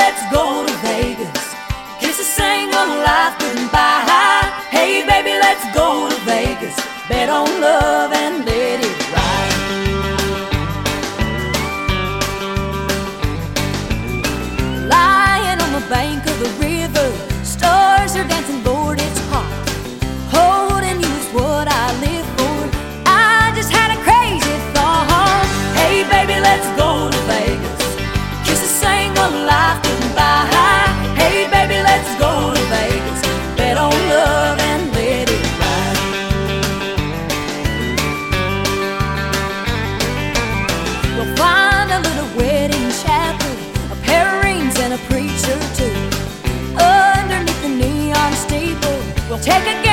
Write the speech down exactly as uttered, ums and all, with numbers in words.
let's go to Vegas. Kiss a sing on life goodbye. Hey, baby, let's go to Vegas. Bet on love and let it ride. Lying on the bank of the river, stars are dancing, Lord, it's hot. Holding you is what I live for. I just had a crazy thought. Hey, baby, let's go to Vegas. Kiss a sing on life goodbye. Hey, baby, let's go to Vegas. Bet on love and let it ride. We'll find a little wedding chapel, a pair of rings and a preacher too. Underneath the neon steeple, we'll take a